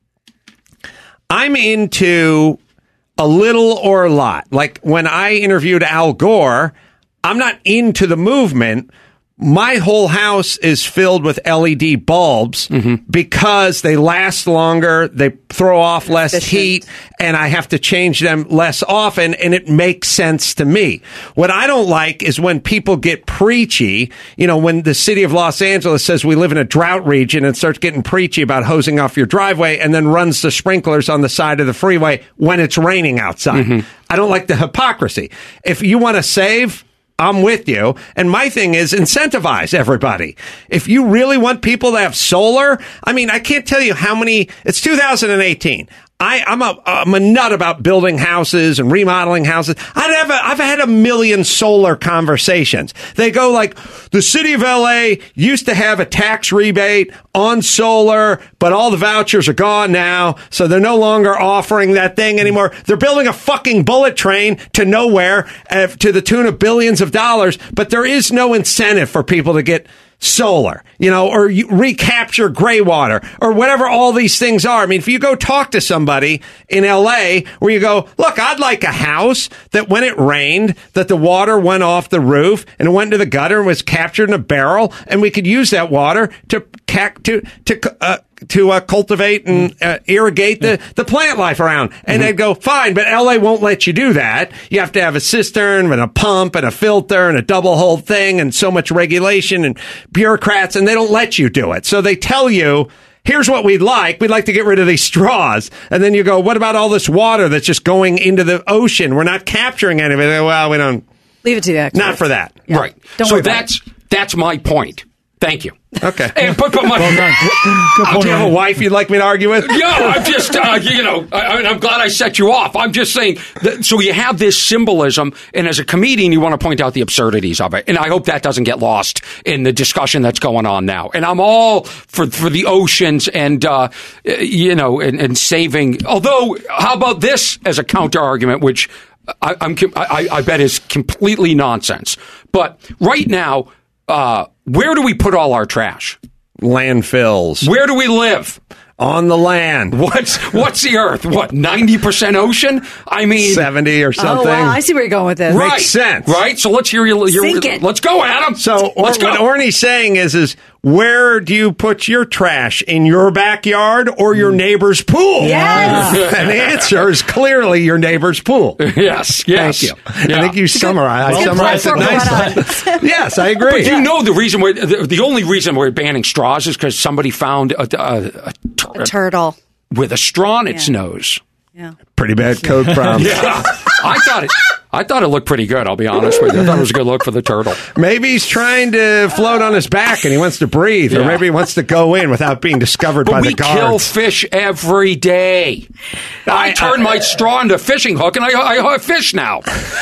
I'm into a little or a lot. Like when I interviewed Al Gore, I'm not into the movement. My whole house is filled with L E D bulbs because they last longer, they throw off less Efficient. heat, and I have to change them less often, and it makes sense to me. What I don't like is when people get preachy, you know, when the city of Los Angeles says we live in a drought region and starts getting preachy about hosing off your driveway and then runs the sprinklers on the side of the freeway when it's raining outside. I don't like the hypocrisy. If you want to save, I'm with you. And my thing is incentivize everybody. If you really want people to have solar, I mean, I can't tell you how many, it's two thousand eighteen. I, I'm a, I'm a nut about building houses and remodeling houses. I'd have a, I've had a million solar conversations. They go like, the city of L A used to have a tax rebate on solar, but all the vouchers are gone now, so they're no longer offering that thing anymore. They're building a fucking bullet train to nowhere uh, to the tune of billions of dollars, but there is no incentive for people to get solar, you know, or you recapture gray water, or whatever all these things are. I mean, if you go talk to somebody in L A where you go, look, I'd like a house that when it rained, that the water went off the roof and it went into the gutter and was captured in a barrel, and we could use that water to to to uh, to uh, cultivate and uh, irrigate the, the plant life around. And mm-hmm. they'd go, fine, but L A won't let you do that. You have to have a cistern and a pump and a filter and a double hole thing and so much regulation and bureaucrats, and they don't let you do it. So they tell you, here's what we'd like. We'd like to get rid of these straws. And then you go, what about all this water that's just going into the ocean? We're not capturing any of it. Well, we don't. Leave it to the experts. Not for that. Yeah. Right. Don't so worry that's about it. that's my point. Thank you. Okay. And but, but my, well do you have a wife you'd like me to argue with? Yeah, I'm just, uh, you know, I, I'm glad I set you off. I'm just saying, that, so you have this symbolism, and as a comedian, you want to point out the absurdities of it. And I hope that doesn't get lost in the discussion that's going on now. And I'm all for for the oceans and, uh, you know, and, and saving. Although, how about this as a counter argument, which I, I'm, I, I bet is completely nonsense. But right now, uh, where do we put all our trash? Landfills. Where do we live? On the land. What's what's the Earth? What, ninety percent ocean? I mean, seventy or something. Oh, wow. I see where you're going with this. Right, Makes sense. Right? So let's hear your, your Sink it. Let's go, Adam. So let's or, go. what Orny's saying is, is where do you put your trash? In your backyard or your neighbor's pool? Yes. And the answer is clearly your neighbor's pool. Yes, yes. Thank you. Yeah. I think you summarized, Good summarized it platform. nicely. Yes, I agree. But do you know the reason we're, the, the only reason we're banning straws is because somebody found a, a, a, tur- A turtle. with a straw in its Yeah. nose. Yeah. Pretty bad code problem. Yeah. I thought it I thought it looked pretty good, I'll be honest with you. I thought it was a good look for the turtle. Maybe he's trying to float on his back and he wants to breathe, or Yeah. maybe he wants to go in without being discovered But by we the guards. kill fish every day. I, I- turn my straw into a fishing hook, and I, I, I fish now.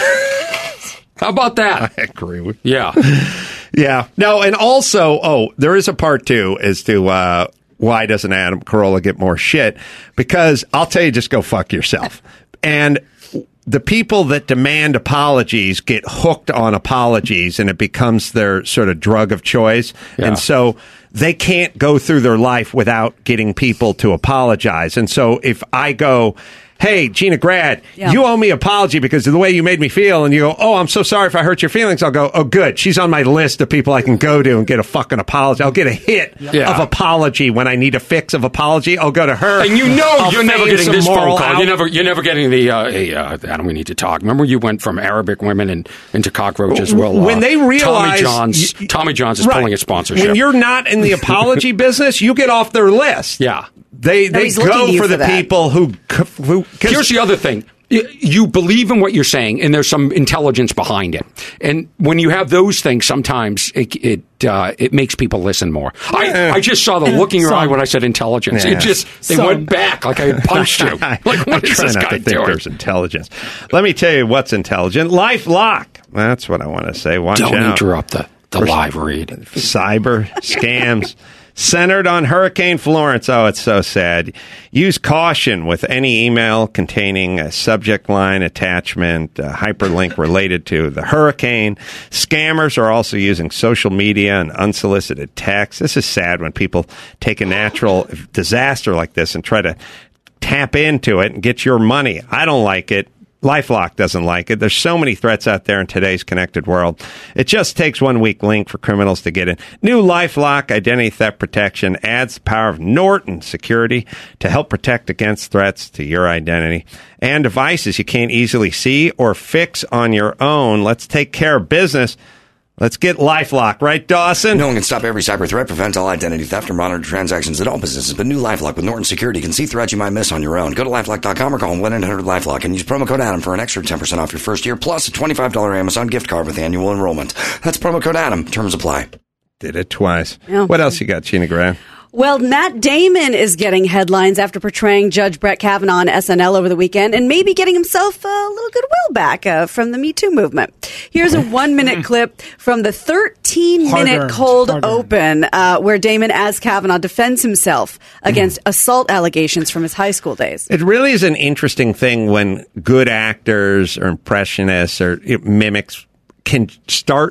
How about that? I agree with Yeah. Yeah. No, and also, oh, there is a part two as to uh, why doesn't Adam Carolla get more shit? Because I'll tell you, just go fuck yourself. And the people that demand apologies get hooked on apologies, and it becomes their sort of drug of choice. Yeah. And so they can't go through their life without getting people to apologize. And so if I go, hey, Gina Grad, Yeah. you owe me an apology because of the way you made me feel. And you go, oh, I'm so sorry if I hurt your feelings. I'll go, oh, good. She's on my list of people I can go to and get a fucking apology. I'll get a hit Yeah. of apology when I need a fix of apology. I'll go to her. And you know I'll you're never feign getting some this phone moral call. out- You're never, you're never getting the, uh, hey, uh, Adam, we need to talk. Remember you went from Arabic women and into cockroaches? Well, when uh, they realize Tommy John's, y- Tommy John's is Right. pulling a sponsorship. When you're not in the apology business, you get off their list. yeah. They they Nobody's looking go to you for for the that. people who who. 'cause- Here's the other thing. Y- You believe in what you're saying, and there's some intelligence behind it. And when you have those things, sometimes it it, uh, it makes people listen more. I, I just saw the look in your Some. eye when I said intelligence. Yeah. It just they Some. went back like I punched you. I, Like I what is try this not guy to think doing? there's intelligence. Let me tell you what's intelligent. LifeLock. That's what I want to say. Watch Don't out. interrupt the, the live read. Cyber scams centered on Hurricane Florence. Oh, it's so sad. Use caution with any email containing a subject line attachment, a hyperlink related to the hurricane. Scammers are also using social media and unsolicited texts. This is sad when people take a natural disaster like this and try to tap into it and get your money. I don't like it. LifeLock doesn't like it. There's so many threats out there in today's connected world. It just takes one weak link for criminals to get in. New LifeLock Identity Theft Protection adds the power of Norton Security to help protect against threats to your identity and devices you can't easily see or fix on your own. Let's take care of business. Let's get LifeLock, right, Dawson? No one can stop every cyber threat, prevent all identity theft, or monitor transactions at all businesses. But new LifeLock with Norton Security can see threats you might miss on your own. Go to LifeLock dot com or call one eight hundred LifeLock and use promo code Adam for an extra ten percent off your first year, plus a twenty-five dollars Amazon gift card with annual enrollment. That's promo code Adam. Terms apply. Did it twice. Yeah. What else you got, Gina Graham? Well, Matt Damon is getting headlines after portraying Judge Brett Kavanaugh on S N L over the weekend and maybe getting himself a little goodwill back uh, from the Me Too movement. Here's a one-minute clip from the thirteen-minute Hard-earned. cold Hard-earned. open uh, where Damon, as Kavanaugh, defends himself against assault allegations from his high school days. It really is an interesting thing when good actors or impressionists or mimics can start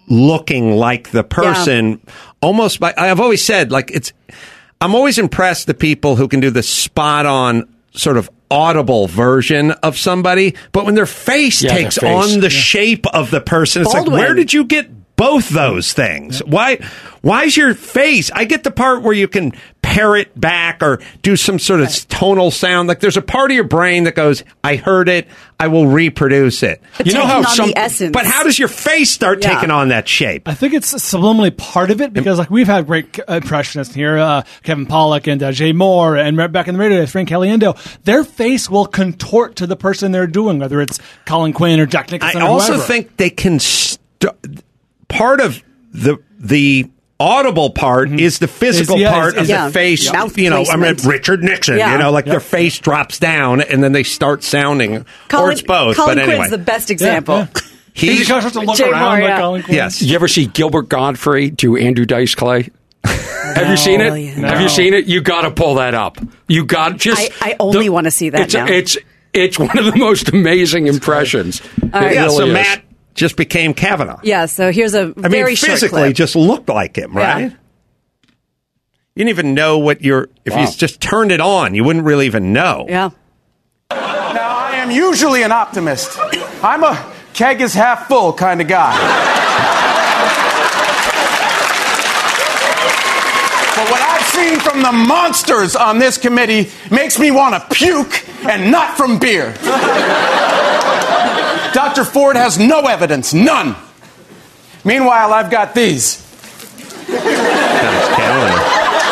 looking like the person almost by, I've always said, like, it's, I'm always impressed the people who can do the spot on sort of audible version of somebody, but when their face Yeah, takes their face. on the Yeah. shape of the person, it's Baldwin. like, where did you get both those things? Why, why is your face? I get the part where you can parrot back or do some sort of tonal sound. Like there's a part of your brain that goes, I heard it, I will reproduce it. But you know taking how on some, the essence. but how does your face start Yeah. taking on that shape? I think it's subliminally part of it because, like, we've had great uh, impressionists here, uh, Kevin Pollak and uh, Jay Moore, and right back in the radio days, Frank Caliendo. Their face will contort to the person they're doing, whether it's Colin Quinn or Jack Nicholson. I or also whoever. think they can. St- part of the the audible part is the physical Is- yeah, part is- of yeah. the face. Mouth You know, I mean, placement. Richard Nixon. Yeah. You know, like Yep. their face drops down and then they start sounding, or Colin, it's both. Colin but anyway, Quinn's the best example. Yeah, yeah. He- He starts to look Jay around Moore, like yeah. Colin Quinn. yes. You ever see Gilbert Godfrey do Andrew Dice Clay? Have you seen it? Brilliant. Have you seen it? You got to pull that up. You got just. I- I only wanna see that it's, now. It's it's one of the most amazing impressions. right. It yeah. really So is. Matt just became Kavanaugh. Yeah, so here's a I very mean, short physically, clip. just looked like him, Yeah. right? You didn't even know what your. If Wow. you just turned it on, you wouldn't really even know. Yeah. Now, I am usually an optimist. I'm a keg is half full kind of guy. But what I've seen from the monsters on this committee makes me want to puke, and not from beer. Doctor Ford has no evidence, none. Meanwhile, I've got these. That's calendar.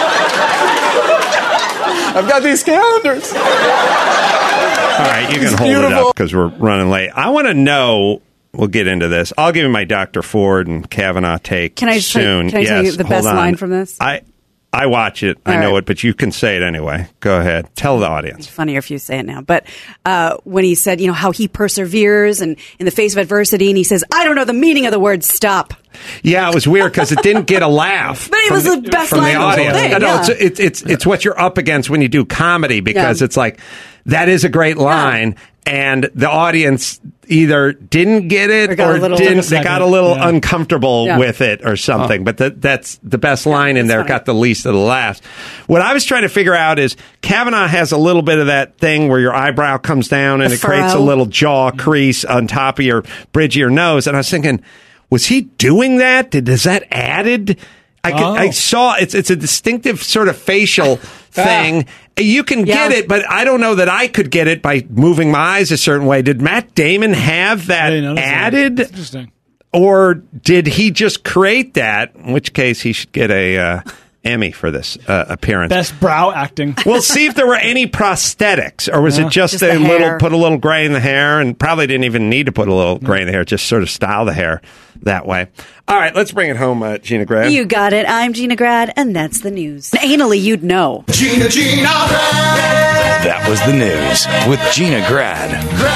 I've got these calendars. All right, you can It's hold it beautiful. up because we're running late. I want to know. We'll get into this. I'll give you my Doctor Ford and Kavanaugh take Can I just tell you- soon. can I tell yes, you the hold best on. line from this? I I watch it. I All know right. it, but you can say it anyway. Go ahead. Tell the audience. Funnier if you say it now. But uh, when he said, you know, how he perseveres and in the face of adversity, and he says, I don't know the meaning of the word stop. Yeah, it was weird because it didn't get a laugh. But it from was the best from line the of the whole audience. thing, I know, yeah. it's, it's it's it's what you're up against when you do comedy because Yeah. it's like that is a great line, and the audience either didn't get it Or got a or little- didn't. They got a little Yeah. uncomfortable Yeah. with it or something. But that, that's the best line in that's there. funny. Got the least of the laughs. What I was trying to figure out is Kavanaugh has a little bit of that thing where your eyebrow comes down and The it creates a furrow. little jaw crease on top of your bridge of your nose. And I was thinking, was he doing that? Did is that added? I, could, Oh. I saw it's it's a distinctive sort of facial thing. You can Yeah. get it, but I don't know that I could get it by moving my eyes a certain way. Did Matt Damon have that I didn't notice that. added, That's interesting. or did he just create that? In which case, he should get a uh, Emmy for this uh, appearance. Best brow acting. We'll see if there were any prosthetics, or was it just, Just a the little, hair. put a little gray in the hair, and probably didn't even need to put a little gray in the hair, just sort of style the hair that way. All right, let's bring it home, uh, Gina Grad. You got it. I'm Gina Grad, and that's the news. Anally, you'd know. Gina, Gina, Grad. That was the news with Gina Grad.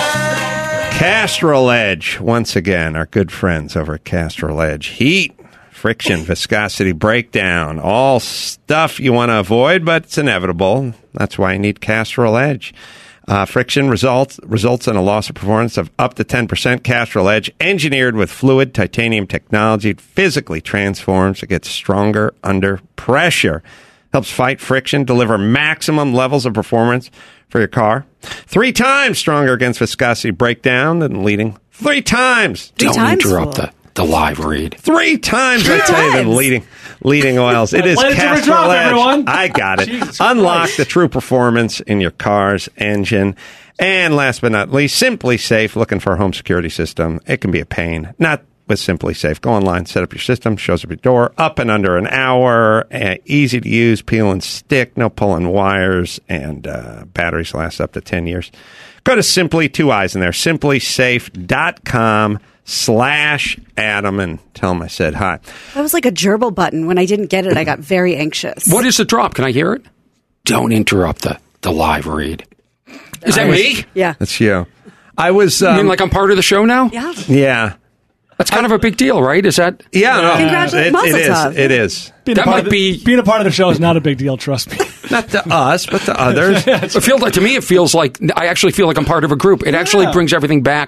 Castrol Edge, once again, our good friends over at Castrol Edge. Heat, friction, viscosity breakdown, all stuff you want to avoid, but it's inevitable. That's why you need Castrol Edge. Uh, friction results results in a loss of performance of up to ten percent. Castrol Edge, engineered with fluid titanium technology, it physically transforms. It gets stronger under pressure. Helps fight friction, deliver maximum levels of performance for your car. Three times stronger against viscosity breakdown than leading. Three times. Three Don't times interrupt full. the, the live read. Three times, I tell you, than times. leading leading oils. It is Let it drop, Castrol Edge. everyone. I got it. Jesus Unlock Christ. the true performance in your car's engine. And last but not least, Simply Safe. Looking for a home security system. It can be a pain. Not with Simply Safe. Go online, set up your system, shows up your door, up in under an hour, uh, easy to use, peel and stick, no pulling wires, and uh, batteries last up to ten years. Go to Simply, two eyes in there, simply safe dot com slash Adam, and tell them I said hi. That was like a gerbil button. When I didn't get it, I got very anxious. What is the drop? Can I hear it? Don't interrupt the, the live read. Is that me? Yeah. That's you. I was, You um, mean like I'm part of the show now? Yeah. yeah. That's kind of a big deal, right? Is that? Yeah, no, Congratulations, it, it Mazel is. tov. It is. Being That a part might of the, be- being a part of the show is not a big deal. Trust me. Not to us, but to others. It feels like to me. It feels like I actually feel like I'm part of a group. It actually brings everything back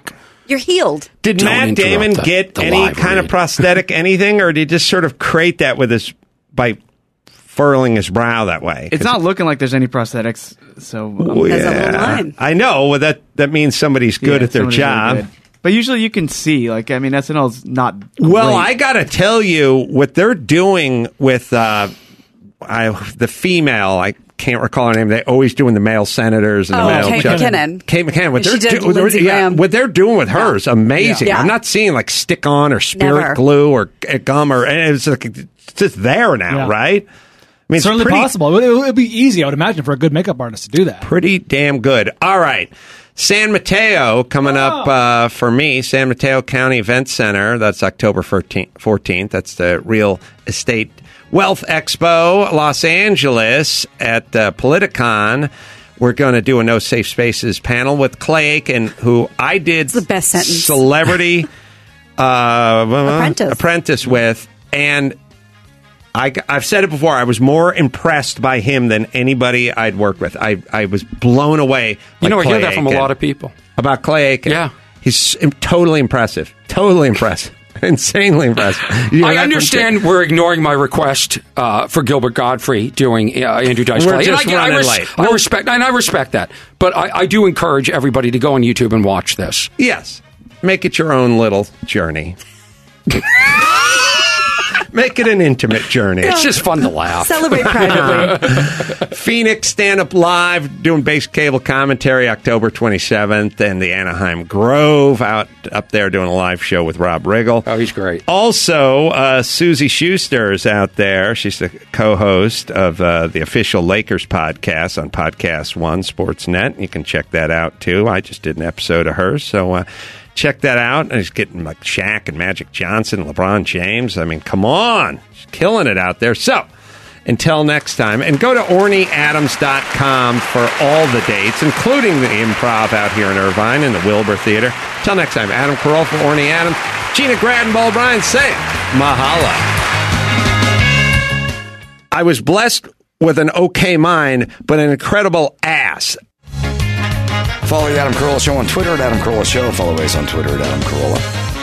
You're healed. Did Don't Matt interrupt Damon the- get the any live kind of read. prosthetic anything, or did he just sort of create that with his by furling his brow that way? It's not looking like there's any prosthetics, so um, Oh, Has a little yeah. line. I know. Well, that that means somebody's good yeah, at their somebody's really job. good. But usually you can see, like, I mean, S N L's not. Well, great. I got to tell you what they're doing with uh, I, the female. I can't recall her name. They always doing the male senators and Oh, the male Kate judges. McKinnon. Kate McKinnon. What She they're, did do- they're- Lindsey yeah, Graham. what they're doing with her is amazing. Yeah. I'm not seeing like stick on or spirit Never. glue or uh, gum or and it's like it's just there now, Yeah. right? I mean, it's Certainly pretty, possible. It would be easy, I would imagine, for a good makeup artist to do that. pretty damn good. All right. San Mateo coming up uh, for me, San Mateo County Event Center. That's October fourteenth. That's the Real Estate Wealth Expo, Los Angeles at uh, Politicon. We're going to do a No Safe Spaces panel with Clay Aiken, who I did the best sentence. Celebrity uh, Apprentice. apprentice with, and I, I've said it before. I was more impressed by him than anybody I'd worked with. I, I was blown away. You by know, I Clay hear that from a Aiken. lot of people. About Clay Aiken. Yeah. He's im- totally impressive. Totally impressive. Insanely impressive. You hear I that from understand Tim? we're ignoring my request uh, for Gilbert Godfrey doing uh, Andrew Dice We're Clay. just and I, I, running res- late. I Well- respect, and I respect that. But I, I do encourage everybody to go on YouTube and watch this. Yes. Make it your own little journey. Make it an intimate journey. It's just fun to laugh. Celebrate privately. Phoenix Stand Up Live doing basic cable commentary October twenty-seventh, and the Anaheim Grove out up there doing a live show with Rob Riggle. Oh, he's great. Also, uh, Susie Schuster is out there. She's the co-host of uh, the official Lakers podcast on Podcast One Sportsnet. You can check that out too. I just did an episode of hers, so uh, check that out. And he's getting like Shaq and Magic Johnson, LeBron James. I mean, come on, she's killing it out there. So. Until next time, and go to orny adams dot com for all the dates, including the improv out here in Irvine and the Wilbur Theater. Until next time, Adam Carolla for Orny Adams, Gina Grad and Ball Bryan saying mahalo. I was blessed with an okay mind, but an incredible ass. Follow the Adam Carolla Show on Twitter at Adam Carolla Show. Follow us on Twitter at Adam Carolla.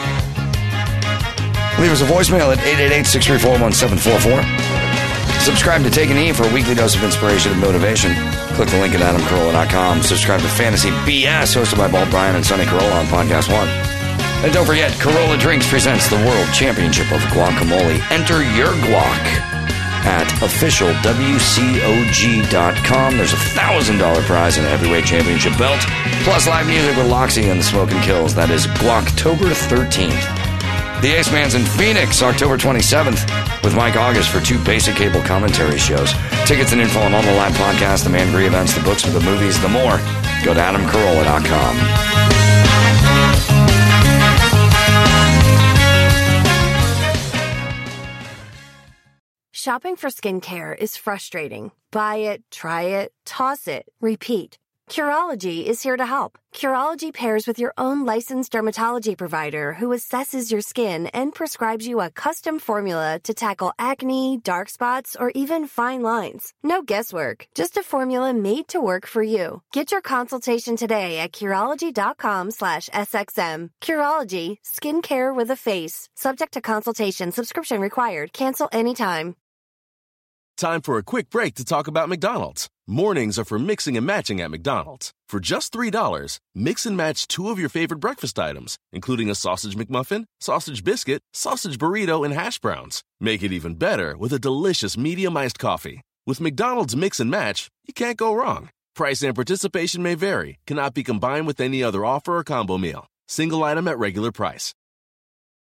Leave us a voicemail at eight eight eight, six three four, one seven four four. Subscribe to Take an E for a weekly dose of inspiration and motivation. Click the link at adam carolla dot com. Subscribe to Fantasy B S, hosted by Ball Bryan and Sonny Carolla on Podcast One. And don't forget, Carolla Drinks presents the World Championship of Guacamole. Enter your guac at official W C O G dot com. There's a one thousand dollars prize in a heavyweight championship belt, plus live music with Loxy and the Smokin' Kills. That is Guactober thirteenth. The Ace Man's in Phoenix, October twenty-seventh, with Mike August for two basic cable commentary shows. Tickets and info on all the live podcasts, the Mangry events, the books for the movies, the more. Go to adam carolla dot com. Shopping for skincare is frustrating. Buy it, try it, toss it, repeat. Curology is here to help. Curology pairs with your own licensed dermatology provider who assesses your skin and prescribes you a custom formula to tackle acne, dark spots, or even fine lines. No guesswork, just a formula made to work for you. Get your consultation today at Curology dot com slash S X M. Curology, skincare with a face. Subject to consultation, subscription required. Cancel anytime. Time for a quick break to talk about McDonald's. Mornings are for mixing and matching at McDonald's. For just three dollars, mix and match two of your favorite breakfast items, including a sausage McMuffin, sausage biscuit, sausage burrito, and hash browns. Make it even better with a delicious medium iced coffee. With McDonald's Mix and Match, you can't go wrong. Price and participation may vary, cannot be combined with any other offer or combo meal. Single item at regular price.